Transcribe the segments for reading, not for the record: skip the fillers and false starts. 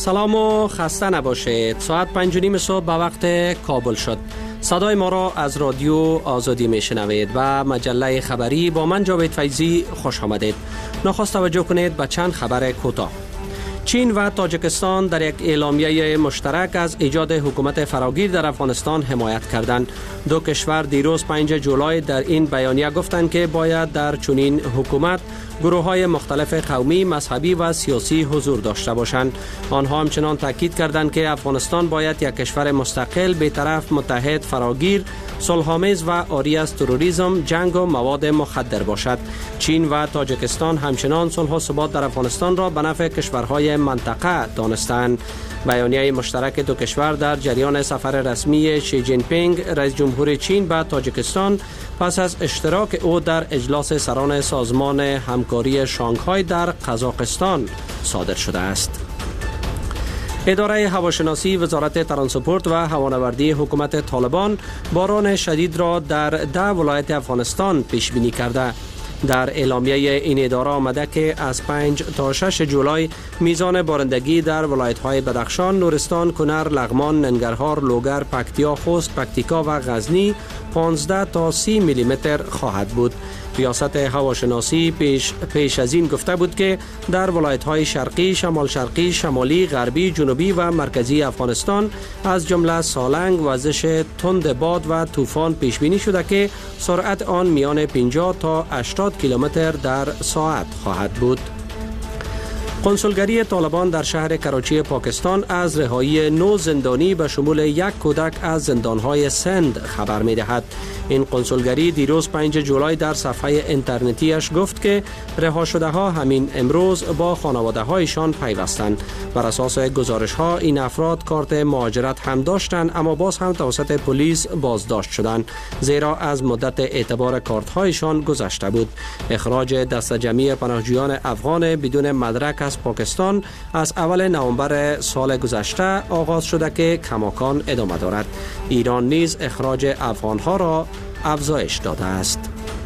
سلام و خسته نباشید. ساعت 5:30 صبح به وقت کابل شد. صدای ما را از رادیو آزادی میشنوید و مجله خبری با من جاوید فیضی خوش آمدید. نخست توجه کنید به چند خبر کوتاه. چین و تاجیکستان در یک اعلامیه مشترک از ایجاد حکومت فراگیر در افغانستان حمایت کردند. دو کشور دیروز 5 جولای در این بیانیه گفتند که باید در چنین حکومت گروه‌های مختلف قومی، مذهبی و سیاسی حضور داشته باشند. آنها همچنان تاکید کردند که افغانستان باید یک کشور مستقل، بی‌طرف، متحد، فراگیر، صلح‌آمیز و عاری از تروریسم، جنگ و مواد مخدر باشد. چین و تاجیکستان همچنان صلح و ثبات در افغانستان را به نفع کشورهای منطقه دانستند. بیانیه مشترک دو کشور در جریان سفر رسمی شی جین پینگ رئیس جمهور چین به تاجیکستان پس از اشتراک او در اجلاس سران سازمان همکاری شانگهای در قزاقستان صادر شده است. اداره هواشناسی وزارت ترانسپورت و هوانوردی حکومت طالبان باران شدید را در 10 ولایت افغانستان پیش بینی کرده. در اعلامیه این اداره آمده که از 5 تا 6 جولای میزان بارندگی در ولایت‌های بدخشان، نورستان، کنر، لغمان، ننگرهار، لوگر، پکتیا، خوست، پکتیکا و غزنی 15 تا 30 میلیمتر خواهد بود. ریاست هواشناسی پیش از این گفته بود که در ولایت‌های شرقی، شمال شرقی، شمالی، غربی، جنوبی و مرکزی افغانستان از جمله سالنگ، وزش تند باد و طوفان پیش بینی شده که سرعت آن میان 50 تا 80 کیلومتر در ساعت خواهد بود. کنسولگری طالبان در شهر کراچی پاکستان از رهایی 9 زندانی به شمول 1 کودک از زندانهای سند خبر می دهد. این کنسولگری دیروز 5 جولای در صفحه اینترنتیش گفت که رها شده ها همین امروز با خانواده هایشان پیوستند. بر اساس گزارش ها این افراد کارت مهاجرت هم داشتند اما باز هم توسط پلیس بازداشت شدند زیرا از مدت اعتبار کارت هایشان گذشته بود. اخراج دست جمعی پناهجویان افغان بدون مدرک از پاکستان از اول نوامبر سال گذشته آغاز شده که کماکان ادامه دارد. ایران نیز اخراج افغانها را افزایش داده است.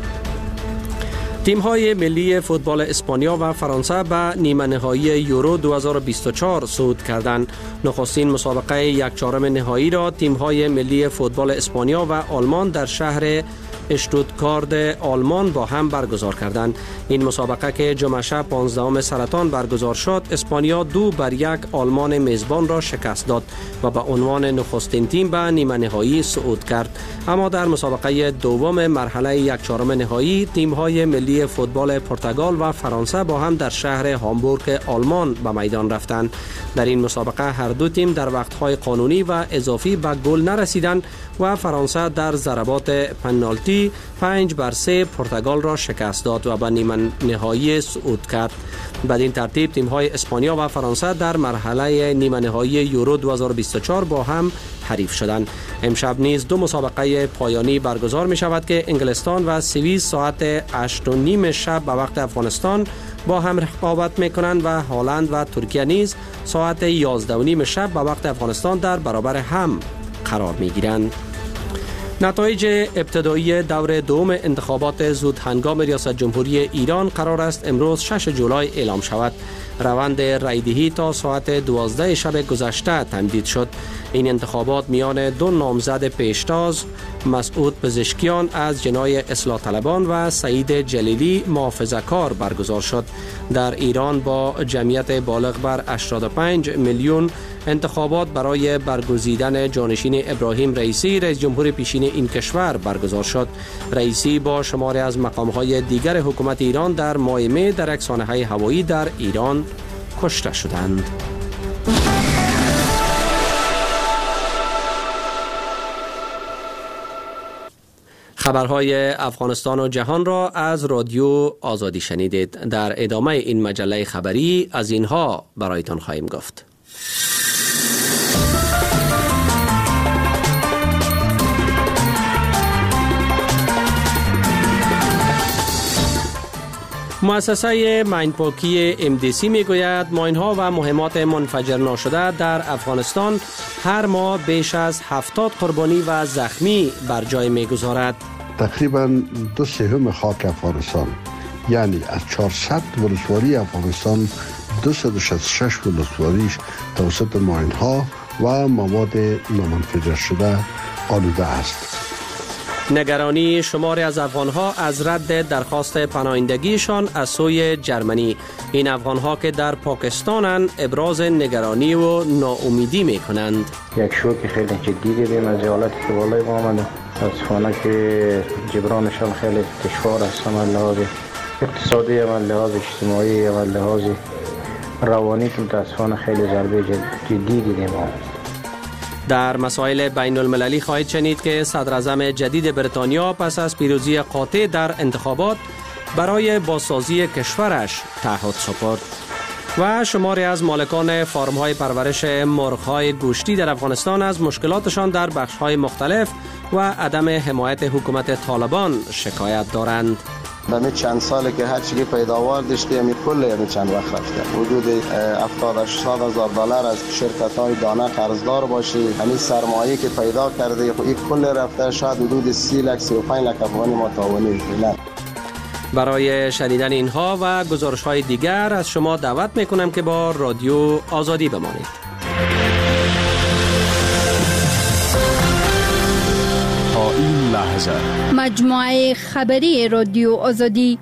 تیم‌های ملی فوتبال اسپانیا و فرانسه به نیمه نهایی یورو 2024 صعود کردند. نخستین مسابقه 1/4 نهایی را تیم‌های ملی فوتبال اسپانیا و آلمان در شهر اشتوتگارت آلمان با هم برگزار کردند. این مسابقه که جمعه شب 15 سرطان برگزار شد، اسپانیا 2-1 آلمان میزبان را شکست داد و به عنوان نخستین تیم به نیمه نهایی صعود کرد. اما در مسابقه دوم مرحله 1/4 نهایی تیم‌های ملی فوتبال پرتغال و فرانسه با هم در شهر هامبورگ آلمان به میدان رفتند. در این مسابقه هر دو تیم در وقت‌های قانونی و اضافی به گل نرسیدند و فرانسه در ضربات پنالتی 5-3 پرتغال را شکست داد و به نیمه نهایی صعود کرد. بدین ترتیب تیم‌های اسپانیا و فرانسه در مرحله نیمه نهایی یورو 2024 با هم حریف شدند. امشب نیز 2 مسابقه پایانی برگزار می شود که انگلستان و سوئیس ساعت 8:30 شب به وقت افغانستان با هم رقابت می کنند و هلند و ترکیه نیز ساعت 11:30 شب به وقت افغانستان در برابر هم قرار می گیرند. نتایج ابتدایی دور دوم انتخابات زود هنگام ریاست جمهوری ایران قرار است امروز 6 جولای اعلام شود. روند رایدهی تا ساعت 12 شب گذشته تمدید شد. این انتخابات میان 2 نامزد پیشتاز، مسعود پزشکیان از جناح اصلاح طلبان و سعید جلیلی محافظه‌کار برگزار شد. در ایران با جمعیت بالغ بر 85 میلیون انتخابات برای برگزیدن جانشین ابراهیم رئیسی رئیس جمهور پیشین این کشور برگزار شد. رئیسی با شماری از مقام‌های دیگر حکومت ایران در ماه می در یک سانحه هوایی در ایران کشته شدند. خبرهای افغانستان و جهان را از رادیو آزادی شنیدید. در ادامه این مجله خبری از اینها برایتان خواهیم گفت. مؤسسه ماینپاکی MDC میگوید ماین‌ها و مهمات منفجر ناشده در افغانستان هر ماه بیش از 70 قربانی و زخمی بر جای میگذارد. تقریباً 2/3 خاک افغانستان یعنی از 400 ولسوالی افغانستان 266 ولسواریش توسط ماین‌ها و مواد نامنفجر شده آلوده است. نگرانی شماری از افغانها از رد درخواست پناهندگیشان از سوی جرمنی. این افغانها که در پاکستانند ابراز نگرانی و ناامیدی می کنند. یک شوک خیلی جدی دیدیم از حالتی که بالای ما آمده. متاسفانه که جبرانشان خیلی دشوار است، هم لحاظ اقتصادی، هم لحاظ اجتماعی، هم لحاظ روانی که متاسفانه خیلی ضربه جدی دیدیم. در مسائل بین المللی خواهید شنید که صدر اعظم جدید بریتانیا پس از پیروزی قاطع در انتخابات برای بازسازی کشورش تعهد سپرد. و شماری از مالکان فارم‌های پرورش مرغ‌های گوشتی در افغانستان از مشکلاتشان در بخش‌های مختلف و عدم حمایت حکومت طالبان شکایت دارند. همین چند ساله که هر چیزی پیداوار داشته همین کل همین چند وقت رفته حدود 70,000 دلار از شرکت‌های دانه قرضدار باشه. همین سرمایه که پیدا کرده خب این کل رفته شاید حدود 30 لک 35 لک افغانی متعاونی فعلا. برای شنیدن اینها و گزارش‌های دیگر از شما دعوت می‌کنم که با رادیو آزادی بمانید. تا این لحظه مجموعه خبری رادیو آزادی.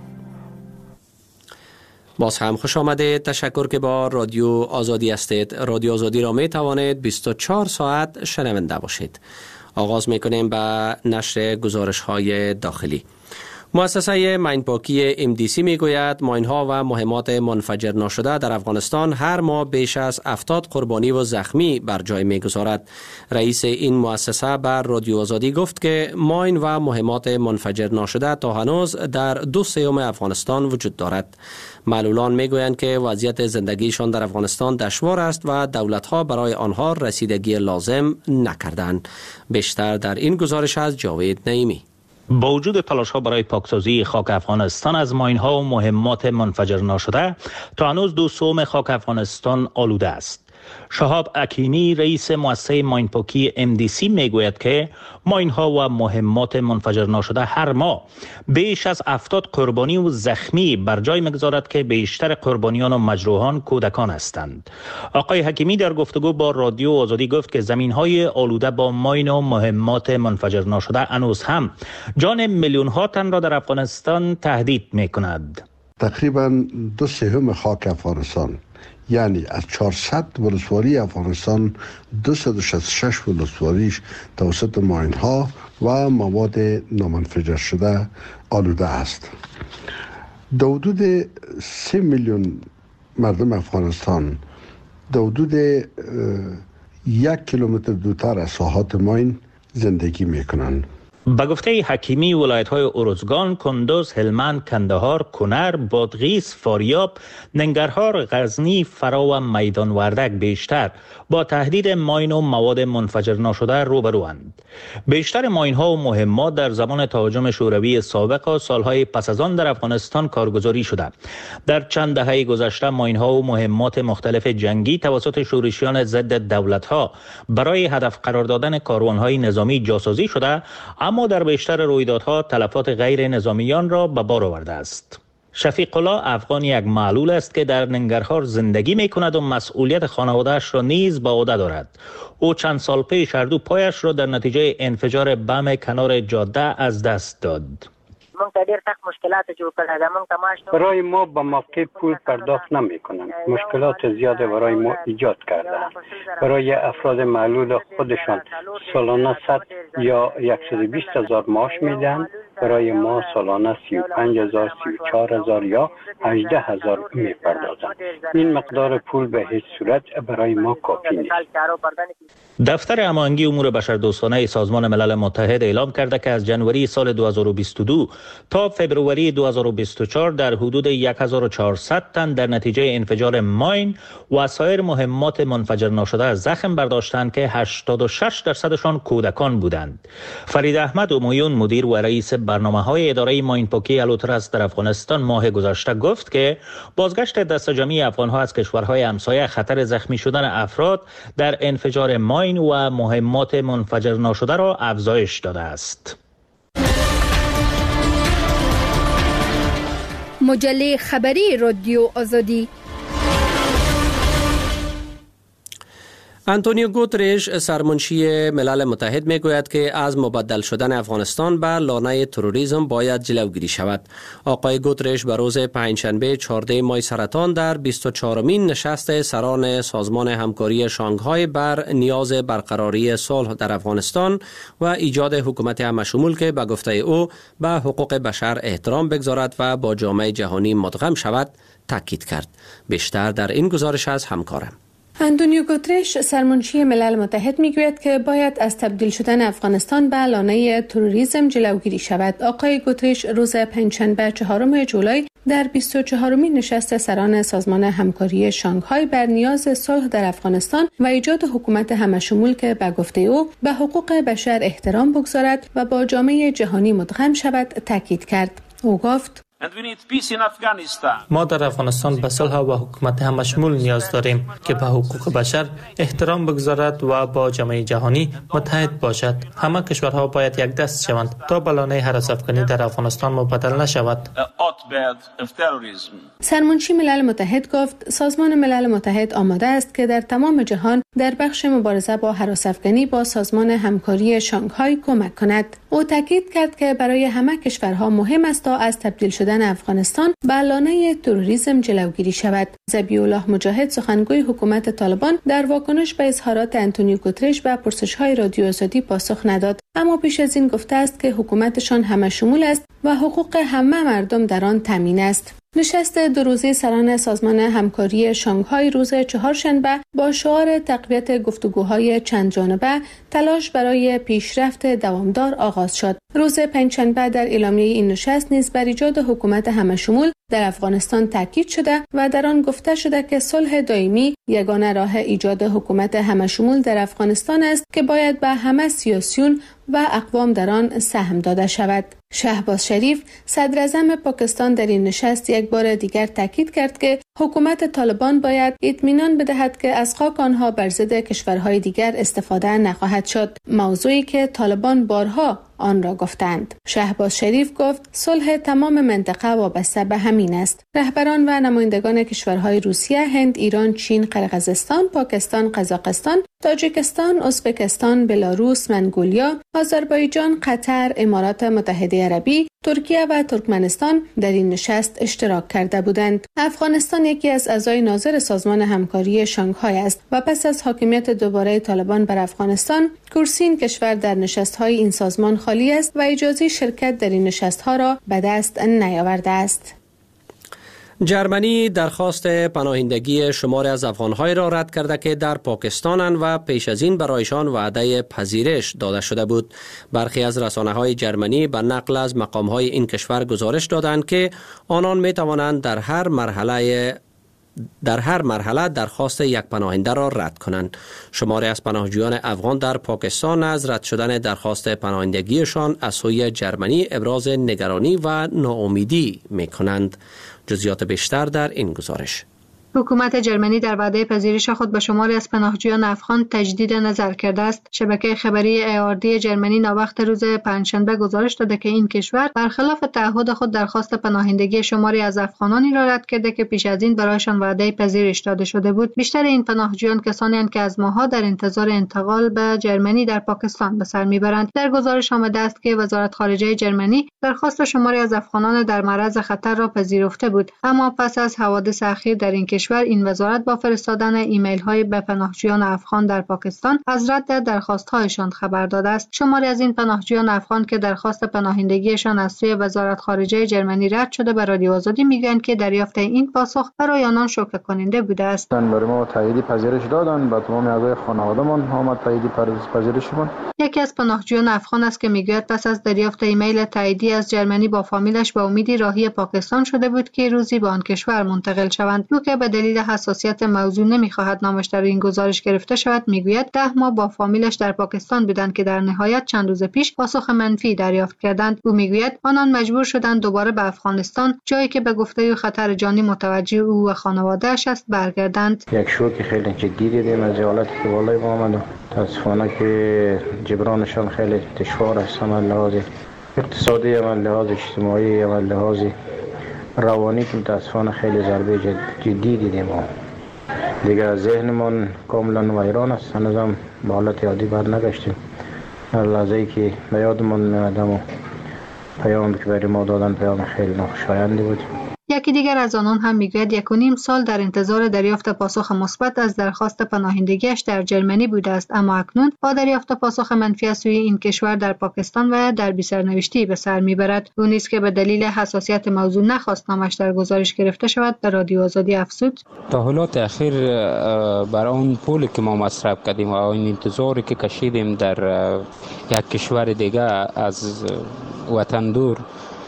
باز هم خوش آمده. تشکر که با رادیو آزادی هستید. رادیو آزادی را می توانید 24 ساعت شنونده باشید. آغاز می کنیم به نشر گزارش های داخلی. مؤسسه ماینپاکی MDC می گوید ماین‌ها و مهمات منفجر ناشده در افغانستان هر ماه بیش از 70 قربانی و زخمی بر جای می گذارد. رئیس این مؤسسه بر رادیو آزادی گفت که ماین و مهمات منفجر ناشده تا هنوز در 2/3 افغانستان وجود دارد. معلولان می گویند که وضعیت زندگیشان در افغانستان دشوار است و دولت‌ها برای آنها رسیدگی لازم نکردند. بیشتر در این گزارش از جاوید نعیمی. با وجود تلاش‌ها برای پاکسازی خاک افغانستان از ماین‌ها و مهمات منفجر ناشده، تا هنوز 2/3 خاک افغانستان آلوده است. شهاب اکینی رئیس مؤسسه ماینپاکی MDC میگوید که ماین‌ها و مهمات منفجر ناشده هر ماه بیش از 70 قربانی و زخمی بر جای میگذارد که بیشتر قربانیان و مجروحان کودکان هستند. آقای حکیمی در گفتگو با رادیو آزادی گفت که زمین‌های آلوده با ماین و مهمات منفجر ناشده هنوز هم جان میلیون‌ها تن را در افغانستان تهدید می‌کند. تقریباً 2/3 خاک افغانستان، یعنی از 400 ولسوالی افغانستان 266 ولسواریش توسط ماین‌ها و مواد نامنفجر شده آلوده است. در حدود 3 میلیون مردم افغانستان در حدود 1 کیلومتر دورتر از ساحات ماین زندگی میکنند. به گفته حکیمی ولایت‌های ارزگان، کندوز، هلمند، کندهار، کنر، بادغیس، فاریاب، ننگرهار، غزنی، فرا و میدان وردک بیشتر با تهدید ماین و مواد منفجر ناشده روبروند. بیشتر ماین‌ها و مهمات در زمان تهاجم شوروی سابق و سالهای پس از آن در افغانستان کارگزاری شده. در چند دهه گذشته ماین‌ها و مهمات مختلف جنگی توسط شورشیان ضد دولت‌ها برای هدف قرار دادن کاروان‌های نظامی جاسازی شده، اما در بیشتر رویدادها تلفات غیر نظامیان را به بار آورده است. شفیق الله افغان یک معلول است که در ننگرهار زندگی می کند و مسئولیت خانواده‌اش را نیز به عهده دارد. او چند سال پیش هر دو پایش را در نتیجه انفجار بم کنار جاده از دست داد. برای ما با موقع پول پرداخت نمی کنند. مشکلات زیاد برای ما ایجاد کردند. برای افراد معلول خودشان سالانه 100 یا 120 هزار معاش میدن. برای ما سالانه 35,000 34,000 یا 18,000 می پردازند. این مقدار پول به هیچ صورت برای ما کافی نیست. دفتر هماهنگی امور بشردوستانه سازمان ملل متحد اعلام کرده که از جنوری سال 2022 تا فبروری 2024 در حدود 1400 تن در نتیجه انفجار ماین و سایر مهمات منفجر ناشده زخم برداشتند که 86% کودکان بودند. فرید احمد امویون مدیر و رئیس برنامه‌های اداره ماینپاکی الوترس در افغانستان ماه گذشته گفت که بازگشت دست جمعی افغان‌ها از کشورهای همسایه خطر زخمی شدن افراد در انفجار ماین و مهمات منفجر ناشده را افزایش داده است. مجله خبری رادیو آزادی. آنتونیو گوترش سرمنشی ملل متحد میگوید که از مبدل شدن افغانستان به لانه تروریسم باید جلوگیری شود. آقای گوترش به روز پنجشنبه 14 ماه سرطان در 24مین نشست سران سازمان همکاری شانگهای بر نیاز برقراری صلح در افغانستان و ایجاد حکومت همشمول که به گفته او به حقوق بشر احترام بگذارد و با جامعه جهانی مدغم شود تاکید کرد. بیشتر در این گزارش از همکارم. آنتونیو گوترش سرمنشی ملل متحد میگوید که باید از تبدیل شدن افغانستان به لانه تروریسم جلوگیری شود. آقای گوترش روز پنجشنبه 4 جولای در 24مین نشست سران سازمان همکاری شانگهای بر نیاز صلح در افغانستان و ایجاد حکومت همشمول که به گفته او به حقوق بشر احترام بگذارد و با جامعه جهانی مدغم شود تاکید کرد. او گفت: ما در افغانستان به صلح و حکومت همشمول نیاز داریم که به حقوق بشر احترام بگذارد و با جامعه جهانی متحد باشد. همه کشورها باید یک دست شوند تا به لانه هراس افغانی در افغانستان مبدل نشود. سرمنشی ملل متحد گفت سازمان ملل متحد آماده است که در تمام جهان در بخش مبارزه با هراس افغانی با سازمان همکاری شانگهای کمک کند. او تاکید کرد که برای همه کشورها مهم است تا از تبدیل شدن افغانستان به لانه تروریسم جلوگیری شود. ذبیح الله مجاهد سخنگوی حکومت طالبان در واکنش به اظهارات آنتونیو گوترش به پرسش‌های رادیو آزادی پاسخ نداد، اما پیش از این گفته است که حکومتشان همه‌شمول است و حقوق همه مردم در آن تامین است. نشست 2 روزه سران سازمان همکاری شانگهای روز چهارشنبه با شعار تقویت گفتگوهای چند جانبه تلاش برای پیشرفت دوامدار آغاز شد. روز پنجشنبه در اعلامیه این نشست نیز بر ایجاد حکومت همه‌شمول در افغانستان تاکید شده و در آن گفته شده که صلح دائمی یگانه راه ایجاد حکومت همه‌شمول در افغانستان است که باید به همه سیاسیون و اقوام در آن سهم داده شود. شهباز شریف صدر اعظم پاکستان در این نشست یک بار دیگر تاکید کرد که حکومت طالبان باید اطمینان بدهد که از خاک آنها بر ضد کشورهای دیگر استفاده نخواهد شد، موضوعی که طالبان بارها آن را گفتند. شهباز شریف گفت صلح تمام منطقه وابسته به همین است. رهبران و نمایندگان کشورهای روسیه، هند، ایران، چین، قرقیزستان، پاکستان، قزاقستان، تاجیکستان، ازبکستان، بلاروس، منگولیا، آذربایجان، قطر، امارات متحده عربی، ترکیه و ترکمنستان در این نشست اشتراک کرده بودند. افغانستان یکی از اعضای ناظر سازمان همکاری شانگهای است و پس از حاکمیت دوباره طالبان بر افغانستان، کرسی این کشور در نشست‌های این سازمان خالی است و اجازه شرکت در این نشست‌ها را به دست نیاورده است. جرمنی درخواست پناهندگی شماری از افغان‌های را رد کرده که در پاکستانند و پیش از این برایشان وعده پذیرش داده شده بود. برخی از رسانه‌های جرمنی به نقل از مقام‌های این کشور گزارش دادند که آنان می‌توانند در هر مرحله درخواست یک پناهنده را رد کنند. شماری از پناهجویان افغان در پاکستان از رد شدن درخواست پناهندگیشان از سوی جرمنی ابراز نگرانی و ناامیدی می‌کنند. جزئیات بیشتر در این گزارش. حکومت جرمنی در وعده پذیرش خود به شماری از پناهجویان افغان تجدید نظر کرده است. شبکه خبری ARD جرمنی ناوقت روز پنجشنبه گزارش داده که این کشور برخلاف تعهد خود درخواست پناهندگی شماری از افغانانی را رد کرده که پیش از این برایشان وعده پذیرش داده شده بود. بیشتر این پناهجویان کسانی اند که از ماه‌ها در انتظار انتقال به جرمنی در پاکستان به سر میبرند. در گزارش آمده است که وزارت خارجه جرمنی درخواست شماری از افغانان در معرض خطر را پذیرفته بود، اما پس از حوادث اخیر در این کشور این وزارت با فرستادن ایمیل های به پناهجویان افغان در پاکستان از رد درخواست هایشان خبر داده است. شماری از این پناهجویان افغان که درخواست پناهندگیشان از سوی وزارت خارجه جرمنی رد شده به رادیو آزادی میگویند که دریافت این پاسخ برای آنان شوکه کننده بوده است. برای ما تایید پذیرش دادن، با تمام اعضای خانواده‌مان آمد تایید پذیرشمان. یکی از پناهجویان افغان است که میگوید پس از دریافت ایمیل تاییدی از جرمنی با فامیلش به امیدی راهی پاکستان شده بود که روزی به آن کشور منتقل شوند. او که به دلیل حساسیت موضوع نمیخواهد نامش در این گزارش گرفته شود میگوید 10 ماه با فامیلش در پاکستان بودند که در نهایت چند روز پیش پاسخ منفی دریافت کردند. او میگوید آنان مجبور شدند دوباره به افغانستان، جایی که به گفته او خطر جانی متوجه او و خانواده‌اش است، برگردند. یک شوک خیلی جدی دیدیم از حالتی که بالای ما آمد. متاسفانه که جبرانشان خیلی دشوار است، هم لحاظ اقتصادی، هم لحاظ اجتماعی، هم لحاظ روانی که متاسفانه خیلی ضربه جدی دیدیم. دیگه ذهنمان کاملا ویران است. هنوزم به حالت عادی برنگشتیم. لحظه‌ای که به یادمان میادم و پیام که برای ما دادن پیام خیلی ناخوشایندی بود. یکی دیگر از آنان هم میگوید 1.5 سال در انتظار دریافت پاسخ مثبت از درخواست پناهندگیش در جرمنی بوده است، اما اکنون با دریافت پاسخ منفی از سوی این کشور در پاکستان و در بی‌سرنوشتی به سر میبرد. او نیز که به دلیل حساسیت موضوع نخواست نامش در گزارش گرفته شود، به رادیو آزادی افزود: تحولات اخیر برای اون پولی که ما مصرف کردیم و این انتظاری که کشیدیم در یک کشور دیگه از وطن دور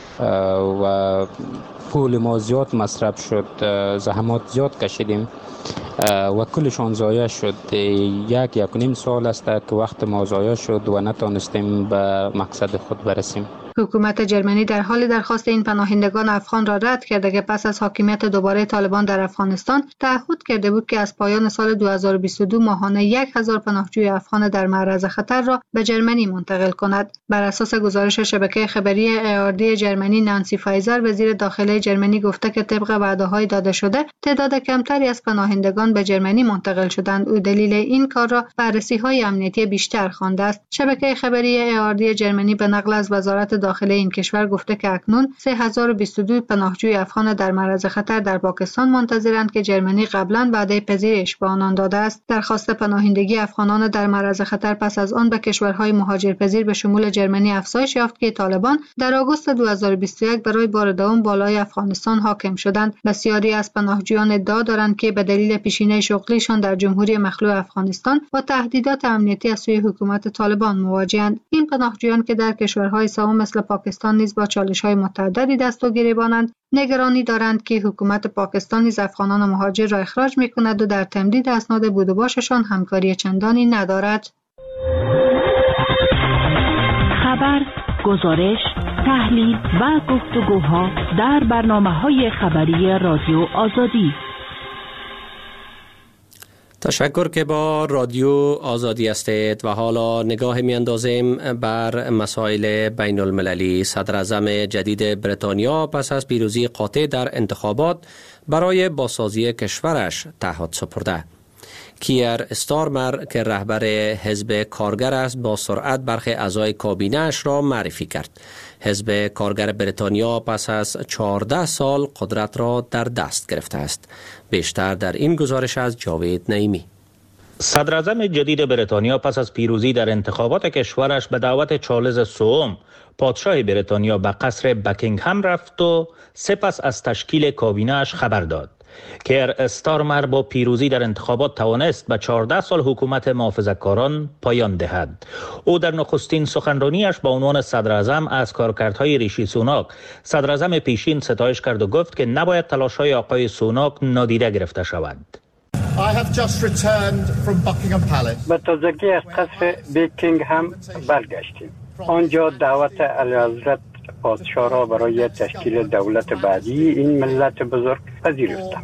و پول ما زیاد مصرف شد، زحمات زیاد کشیدیم و کلشان ضایع شد. 1.5 سال است که وقت ما ضایع شد و نتونستیم به مقصد خود برسیم. حکومت جرمنی در حال درخواست این پناهندگان افغان را رد کرده که پس از حاکمیت دوباره طالبان در افغانستان تعهد کرده بود که از پایان سال 2022 ماهانه 1000 پناهجوی افغان در معرض خطر را به جرمنی منتقل کند. بر اساس گزارش شبکه خبری ARD جرمنی، نانسی فایزر وزیر داخلی جرمنی گفته که طبق وعده‌های داده شده تعداد کمتری از پناهندگان به جرمنی منتقل شدند. او دلیل این کار را بررسی‌های امنیتی بیشتر خوانده است. شبکه خبری ARD جرمنی به نقل از وزارت داخلی این کشور گفته که اکنون 3022 پناهجوی افغان در معرض خطر در پاکستان منتظرند که جرمنی قبلا وعده پذیرش به آنان داده است. درخواست پناهندگی افغانان در معرض خطر پس از آن به کشورهای مهاجرپذیر به شمول جرمنی افزایش یافت که طالبان در آگوست 2021 برای بار دوم بالای افغانستان حاکم شدند. بسیاری از پناهجویان ادعا دارند که به دلیل پیشینه شغلیشان در جمهوری مخلوع افغانستان با تهدیدات امنیتی از سوی حکومت طالبان مواجهند. این پناهجویان که در کشورهای سوم مثل پاکستان نیز با چالش‌های متعددی دست و گریبانند، نگرانی دارند که حکومت پاکستان نیز افغانان مهاجر را اخراج می‌کند و در تمدید اسناد بود و باششان همکاری چندانی ندارد. خبر، گزارش، تحلیل و گفتگوها در برنامه‌های خبری رادیو آزادی. تشکر که با رادیو آزادی هستید و حالا نگاه می اندازیم بر مسائل بین المللی. صدر اعظم جدید بریتانیا پس از پیروزی قاطع در انتخابات برای بازسازی کشورش تعهد سپرده. کیر استارمر که رهبر حزب کارگر است با سرعت برخی اعضای کابینه‌اش را معرفی کرد. حزب کارگر بریتانیا پس از 14 سال قدرت را در دست گرفته است. بیشتر در این گزارش از جاوید نعیمی. صدر اعظم جدید بریتانیا پس از پیروزی در انتخابات کشورش به دعوت چارلز سوم پادشاه بریتانیا به قصر بکینگهم رفت و سپس از تشکیل کابینه‌اش خبر داد. کیر استارمر با پیروزی در انتخابات توانست به 14 سال حکومت محافظه‌کاران پایان دهد. او در نخستین سخنرانیش با عنوان صدر اعظم از کارکردهای ریشی سوناک، صدر اعظم پیشین، ستایش کرد و گفت که نباید تلاش‌های آقای سوناک نادیده گرفته شود. به تازگی از قصر بکینگهم برگشتیم. آنجا دعوت اعلیحضرت پادشاه را برای تشکیل دولت بعدی این ملت بزرگ پذیرفتم.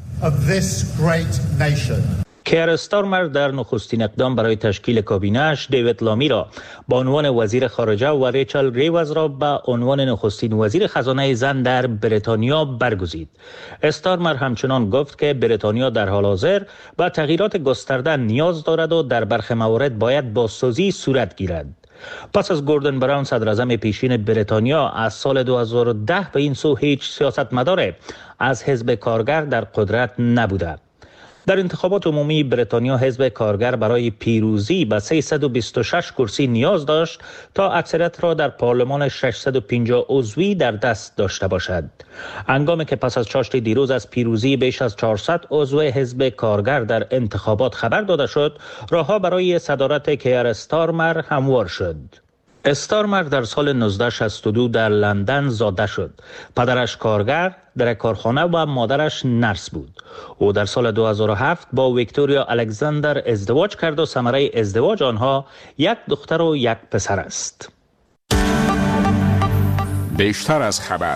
کیر استارمر در نخستین اقدام برای تشکیل کابینه‌اش دیوید لامی را به عنوان وزیر خارجه و ریچل ریوز را به عنوان نخستین وزیر خزانه زن در بریتانیا برگزید. استارمر همچنان گفت که بریتانیا در حال حاضر به تغییرات گسترده نیاز دارد و در برخی موارد باید بازسازی صورت گیرد. پس از گوردن براون صدر اعظم پیشین بریتانیا از سال 2010 به این سو هیچ سیاستمدار از حزب کارگر در قدرت نبوده. در انتخابات عمومی بریتانیا حزب کارگر برای پیروزی به 326 کرسی نیاز داشت تا اکثریت را در پارلمان 650 عضوی در دست داشته باشد. هنگامی که پس از چاشت دیروز از پیروزی بیش از 400 عضو حزب کارگر در انتخابات خبر داده شد، راهها برای صدارت کیر استارمر هموار شد. استارمر در سال 1962 در لندن زاده شد. پدرش کارگر در کارخانه و مادرش نرس بود. او در سال 2007 با ویکتوریا الکساندر ازدواج کرد و ثمره ازدواج آنها یک دختر و یک پسر است. بیشتر از خبر.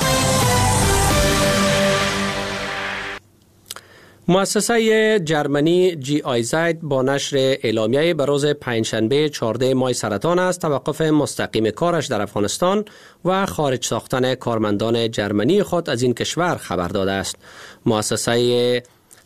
مؤسسه جرمنی GIZ با نشر اعلامیه به روز پنجشنبه 14 ماه سرطان است توقف مستقیم کارش در افغانستان و خارج ساختن کارمندان جرمنی خود از این کشور خبر داده است. مؤسسه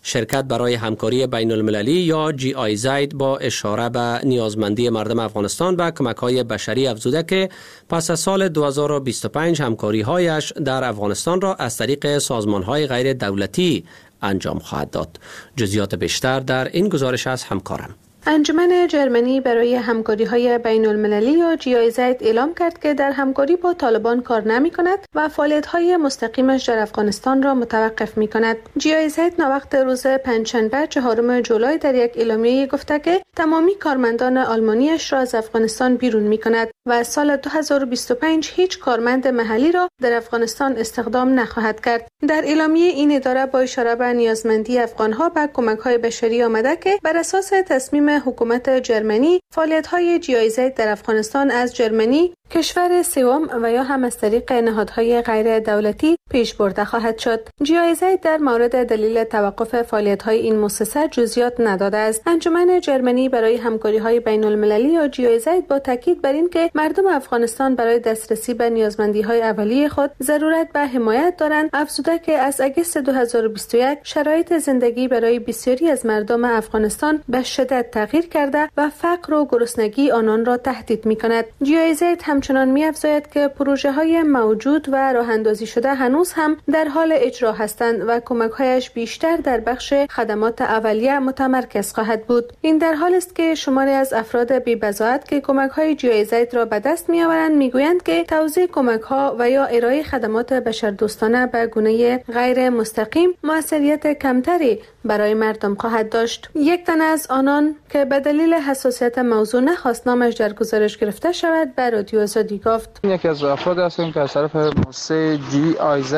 شرکت برای همکاری بین المللی یا GIZ با اشاره به نیازمندی مردم افغانستان به کمک‌های بشری افزوده که پس از سال 2025 همکاری‌هایش در افغانستان را از طریق سازمان‌های غیر دولتی انجام خواهد داد. جزئیات بیشتر در این گزارش از همکارم. انجمن جرمنی برای همکاری‌های بین المللی یا GIZ اعلام کرد که در همکاری با طالبان کار نمی‌کند و فعالیت‌های مستقیمش در افغانستان را متوقف می‌کند. GIZ ناوقت روز پنجشنبه 4 جولای در یک اعلامیه گفته که تمامی کارمندان آلمانیش را از افغانستان بیرون می‌کند و سال 2025 هیچ کارمند محلی را در افغانستان استخدام نخواهد کرد. در اعلامیه این اداره با اشاره به نیازمندی افغان‌ها به کمک‌های بشری آمده که بر اساس تصمیم حکومت جرمنی فعالیت‌های GIZ در افغانستان از جرمنی کشور سوم و یا هم از طریق نهادهای غیر دولتی پیش برده خواهد شد. GIZ در مورد دلیل توقف فعالیت‌های این مؤسسه جزئیات نداده است. انجمن جرمنی برای همکاری‌های بین‌المللی یا GIZ با تاکید بر این که مردم افغانستان برای دسترسی به نیازمندی‌های اولیه خود ضرورت به حمایت دارند، افزوده که از اگست 2021 شرایط زندگی برای بسیاری از مردم افغانستان به شدت تغییر کرده و فقر و گرسنگی آنان را تهدید می‌کند. GIZ همچنان می‌افزاید که پروژه‌های موجود و راه‌اندازی شده هنوز هم در حال اجرا هستند و کمک‌هایش بیشتر در بخش خدمات اولیه متمرکز خواهد بود. این در حالی است که شماری از افراد بی‌بضاعت که کمک‌های GIZ را به دست می‌آورند می‌گویند که توزیع کمک‌ها و یا ارائه خدمات بشردوستانه به گونه غیر مستقیم موثریت کمتری برای مردم خواهد داشت. یک تن از آنان که به دلیل حساسیت موضوع نخواست نامش در گزارش گرفته شود به رادیو آزادی گفت: یکی از افراد هستیم که از طرف مؤسسه GIZ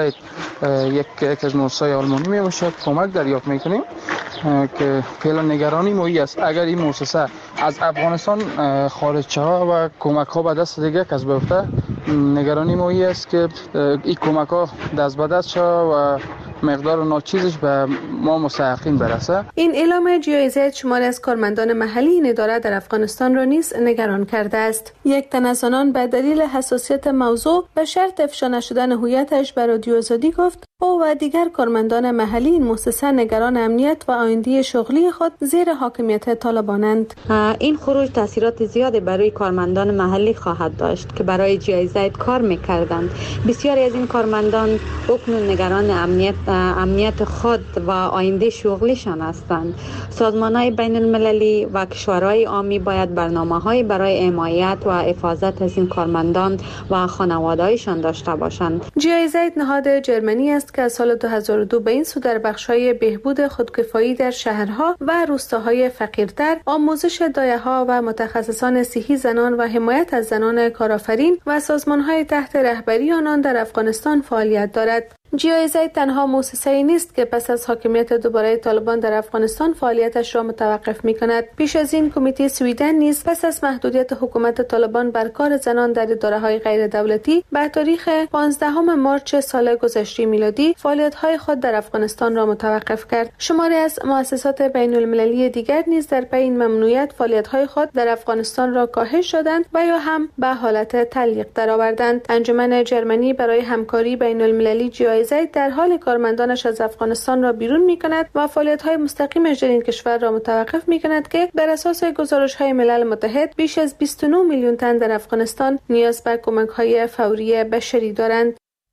یک از مؤسسه‌های آلمانی میباشد کمک دریافت میکنیم که فعلا نگرانی ما است اگر این مؤسسه از افغانستان خارج شود و کمک ها به دست دیگه کس بیفته، نگرانی ما است که این کمک ها دست به دست شود و مقدار ناچیزش به ما مستحقین برسه. این اعلام GIZ شماری از کارمندان محلی این اداره در افغانستان را نیز نگران کرده است. یک تن از آنان به دلیل حساسیت موضوع به شرط افشا نشدن هویتش به رادیو آزادی گفت او و دیگر کارمندان محلی این مؤسسه نگران امنیت و آینده شغلی خود زیر حاکمیت طالبانند. این خروج تاثیرات زیادی برای کارمندان محلی خواهد داشت که برای GIZ کار می‌کردند. بسیاری از این کارمندان اکنون نگران امنیت خود و آینده شغلیشان هستند. سازمان‌های بین‌المللی و کشورهای عامی باید برنامه‌های برای حمایت و حفاظت از این کارمندان و خانواده‌هایشان داشته باشند. GIZ نهاد جرمنی است که از سال 2002 به این سو در بخش‌های بهبود خودکفایی در شهرها و روستاهای فقیرتر، آموزش دایه‌ها و متخصصان صحی زنان و حمایت از زنان کارآفرین و سازمان‌های تحت رهبری آنان در افغانستان فعالیت دارد. GIZ تنها مؤسسه‌ای نیست که پس از حاکمیت دوباره طالبان در افغانستان فعالیتش را متوقف می‌کند. پیش از این کمیته سویدن نیز پس از محدودیت حکومت طالبان بر کار زنان در اداره‌های غیر دولتی به تاریخ 15 مارس سال گذشته میلادی فعالیت‌های خود در افغانستان را متوقف کرد. شماری از مؤسسات بین‌المللی دیگر نیز در پی این ممنوعیت فعالیت‌های خود در افغانستان را کاهش دادند و یا هم به حالت تعلیق درآوردند. انجمن جرمنی برای همکاری بین‌المللی GIZ در حال کارمندانش از افغانستان را بیرون می‌کند و فعالیت‌های مستقیمش در این کشور را متوقف می‌کند که بر اساس گزارش‌های ملل متحد بیش از 29 میلیون تن در افغانستان نیاز به کمک‌های فوری بشری دارند.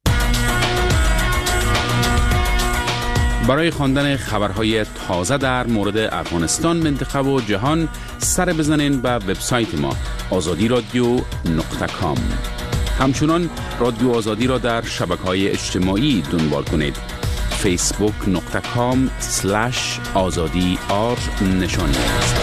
برای خواندن خبرهای تازه در مورد افغانستان، منطقه و جهان سر بزنین به وبسایت ما azadiradio.com. همچنان رادیو آزادی را در شبکه‌های اجتماعی دنبال کنید. facebook.com/azadi_r نشانی است.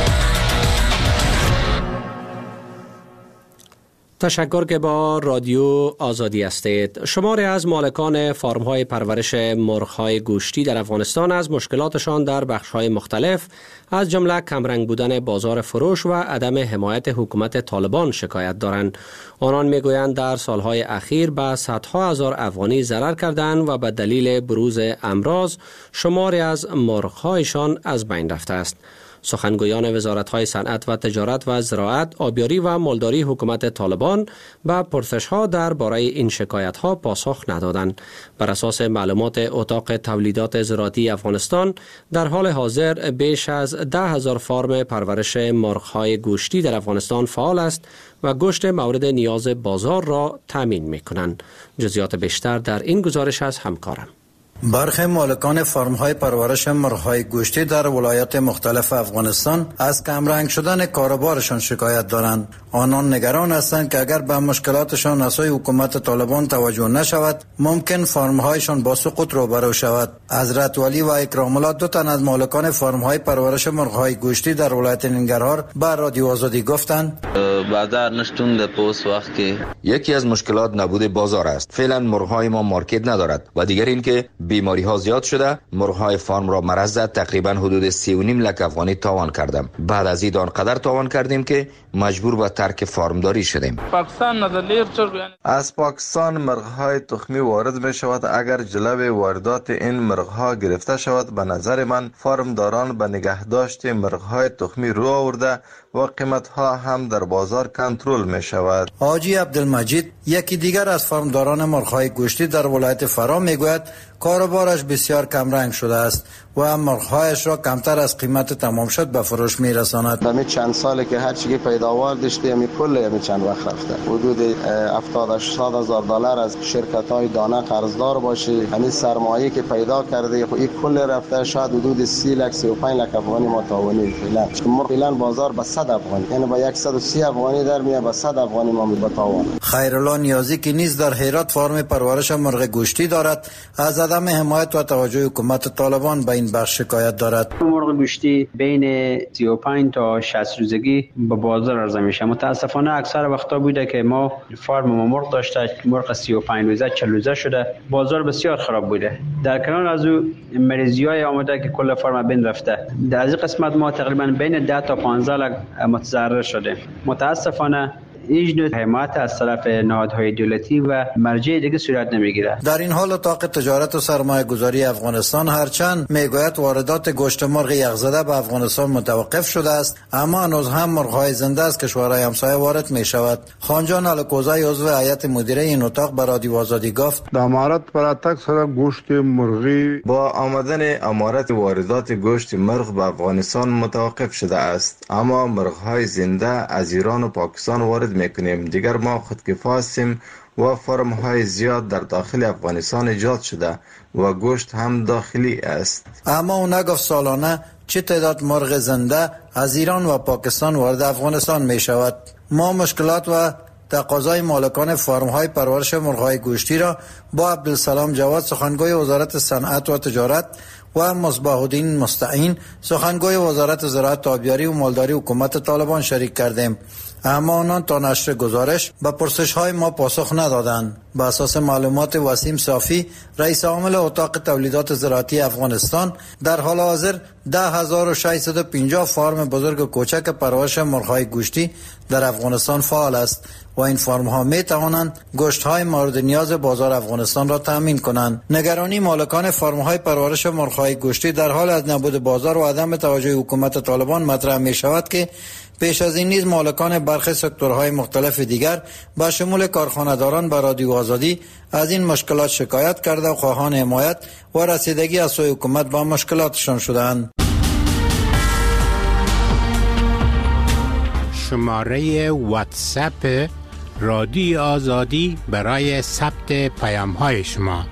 تشکر که با رادیو آزادی هستید. شماری از مالکان فارم‌های پرورش مرغ‌های گوشتی در افغانستان از مشکلاتشان در بخش‌های مختلف از جمله کمرنگ بودن بازار فروش و عدم حمایت حکومت طالبان شکایت دارند. آنان میگویند در سالهای اخیر به صدها هزار افغانی ضرر کردند و به دلیل بروز امراض شماری از مرغ‌هایشان از بین رفته است. سخنگویان وزارت‌های صنعت و تجارت و زراعت، آبیاری و مالداری حکومت طالبان به پرسش‌ها درباره این شکایت‌ها پاسخ ندادند. بر اساس معلومات اتاق تولیدات زراعتی افغانستان، در حال حاضر بیش از 10,000 فارم پرورش مرغ‌های گوشتی در افغانستان فعال است و گوشت مورد نیاز بازار را تامین می‌کنند. جزئیات بیشتر در این گزارش از همکارم. برخی مالکان فرم‌های پرورش مرغ‌های گوشتی در ولایات مختلف افغانستان از کمرنگ شدن کاروبارشان شکایت دارند. آنان نگران هستند که اگر به مشکلاتشان از سوی حکومت طالبان توجه نشود، ممکن فرم‌هایشان با سقوط روبرو شود. حضرت ولی و اکرام الله، دو تن از مالکان فرم‌های پرورش مرغ‌های گوشتی در ولایت ننگرهار به رادیو آزادی گفتند: بازار نشتون در پوست وقت که یکی از مشکلات نبود بازار است. فعلا مرغ‌های ما مارکت ندارد و دیگر اینکه بیماری ها زیاد شده. مرغ‌های فارم را مرض زد. تقریبا حدود 3.5 لک افغانی تاوان کردم. بعد از این قدر تاوان کردیم که مجبور به ترک فارمداری شدیم. از پاکستان مرغ‌های تخمی وارد می شود. اگر جلو واردات این مرغ‌ها گرفته شود، به نظر من فارمداران به نگهداشت مرغ‌های تخمی رو آورده و قیمت‌ها هم در بازار کنترل می شود. حاجی عبدالمجید، یکی دیگر از فارمداران مرغ‌های گوشتی در ولایت فرا میگوید کاروبارش بسیار کمرنگ شده است و مرغ‌هایش را کمتر از قیمت تمام شد به فروش می‌رساند. همین چند ساله که هر چیزی پیداوار داشته همین پول همین چند وقت رفته. حدود 70-80 هزار دلار از شرکت‌های دانه قرضدار باشه. همین سرمایه‌ای که پیدا کرده خب این پول رفته، شاید حدود 30 لک 35 لک افغانی متاونی فعلا. فعلا بازار به 100 افغانی، یعنی با 130 افغانی در میاد، به 100 افغانی ما می‌بتاوان. خیرالله نیازی که نیز در هرات فارم پرورش مرغ گوشتی دارد، از عدم حمایت و توجه حکومت طالبان به این بخش شکایت دارد. مرغ گوشتی بین 35 تا 60 روزگی به بازار عرضه میشه. متاسفانه اکثر وقتا بوده که ما فارم مرغ داشته، مرغ 35 روزه 40 روزه شده، بازار بسیار خراب بوده. در کنار از او مریضی‌های آمده که کل فارم بین رفته. در این قسمت ما تقریبا بین 10 تا 15 لک متضرر شده. متاسفانه هیچ نوع حمایت از طرف نهادهای دولتی و مرجع دیگه صورت نمیگیره. در این حال اتاق تجارت و سرمایه گذاری افغانستان هرچند میگوید واردات گوشت مرغ یخزده به افغانستان متوقف شده است، اما هنوز هم مرغ‌های زنده از کشورهای همسایه وارد می شود. خانجان الکوزای عضو هیئت مدیره این اتاق به رادیو آزادی گفت: امارات پر اکثر گوشت مرغی با آمدن امارات واردات گوشت مرغ به افغانستان متوقف شده است، اما مرغ‌های زنده از ایران و پاکستان وارد میکنیم. دیگر ما خودکفا هستیم و فرم های زیاد در داخل افغانستان ایجاد شده و گوشت هم داخلی است. اما او نگفت سالانه چه تعداد مرغ زنده از ایران و پاکستان وارد افغانستان می شود. ما مشکلات و تقاضای مالکان فرم های پرورش مرغ های گوشتی را با عبدالسلام جواد، سخنگوی وزارت صنعت و تجارت، و مصباح الدین مستعین، سخنگوی وزارت زراعت، آبیاری و مالداری حکومت طالبان شریک کردیم، اما آنان تا نشر گزارش به پرسش های ما پاسخ ندادند. به اساس معلومات وسیم صافی، رئیس عامل اتاق تولیدات زراعتی افغانستان، در حال حاضر 10,650 فارم بزرگ و کوچک پرورش مرغ‌های گوشتی در افغانستان فعال است و این فارم ها می توانند گوشت های مورد نیاز بازار افغانستان را تامین کنند. نگرانی مالکان فارم های پرورش مرغ‌های گوشتی در حال از نبود بازار و عدم توجه حکومت طالبان مطرح می شود که پیش از این نیز مالکان برخی سکتورهای مختلف دیگر با شمول کارخانه‌داران به رادیو آزادی از این مشکلات شکایت کرده و خواهان حمایت و رسیدگی از سوی حکومت با مشکلاتشان شدند. شماره واتساپ رادیو آزادی برای ثبت پیام‌های شما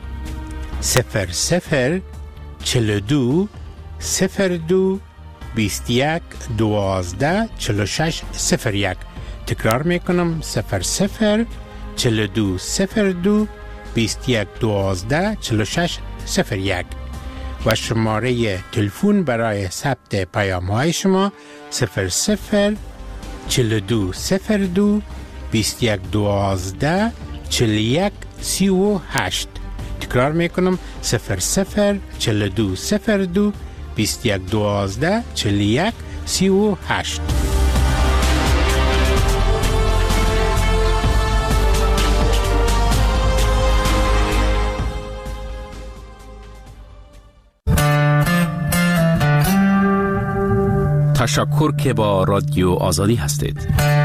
00 42 02 21 12 46 01. تکرار میکنم 00 42 02 21 12 46 01 و شماره تلفن برای ثبت پیام‌های شما 00 42 02 21 12 41 38. تکرار میکنم 00 42 02 21 12 41 38. تشکر که با رادیو آزادی هستید.